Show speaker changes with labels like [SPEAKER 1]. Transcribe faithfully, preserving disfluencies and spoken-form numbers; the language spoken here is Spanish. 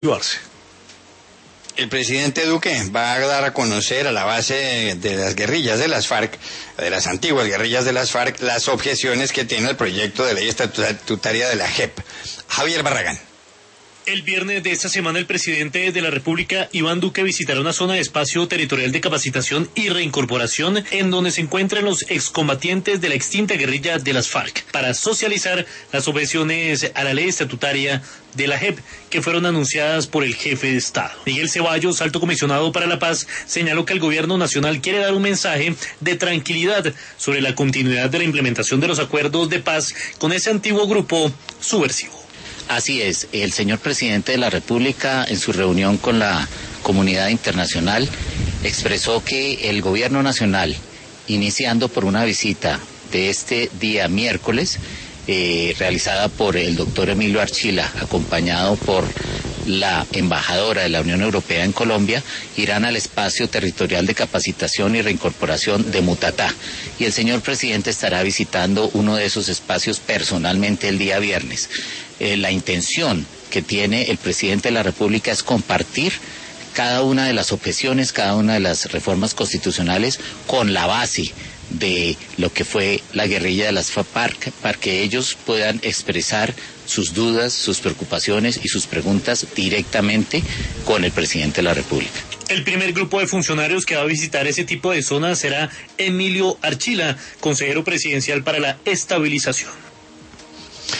[SPEAKER 1] El presidente Duque va a dar a conocer a la base de las guerrillas de las FARC, de las antiguas guerrillas de las FARC, las objeciones que tiene el proyecto de ley estatutaria de la J E P. Javier Barragán.
[SPEAKER 2] El viernes de esta semana el presidente de la República, Iván Duque, visitará una zona de espacio territorial de capacitación y reincorporación en donde se encuentran los excombatientes de la extinta guerrilla de las FARC para socializar las objeciones a la ley estatutaria de la J E P que fueron anunciadas por el jefe de Estado. Miguel Ceballos, alto comisionado para la paz, señaló que el gobierno nacional quiere dar un mensaje de tranquilidad sobre la continuidad de la implementación de los acuerdos de paz con ese antiguo grupo subversivo.
[SPEAKER 3] Así es, el señor presidente de la República en su reunión con la comunidad internacional expresó que el gobierno nacional, iniciando por una visita de este día miércoles, eh, realizada por el doctor Emilio Archila, acompañado por la embajadora de la Unión Europea en Colombia, irán al espacio territorial de capacitación y reincorporación de Mutatá. Y el señor presidente estará visitando uno de esos espacios personalmente el día viernes. Eh, la intención que tiene el presidente de la República es compartir cada una de las objeciones, cada una de las reformas constitucionales con la base de lo que fue la guerrilla de las FARC, para que ellos puedan expresar sus dudas, sus preocupaciones y sus preguntas directamente con el presidente de la República.
[SPEAKER 2] El primer grupo de funcionarios que va a visitar ese tipo de zonas será Emilio Archila, consejero presidencial para la estabilización.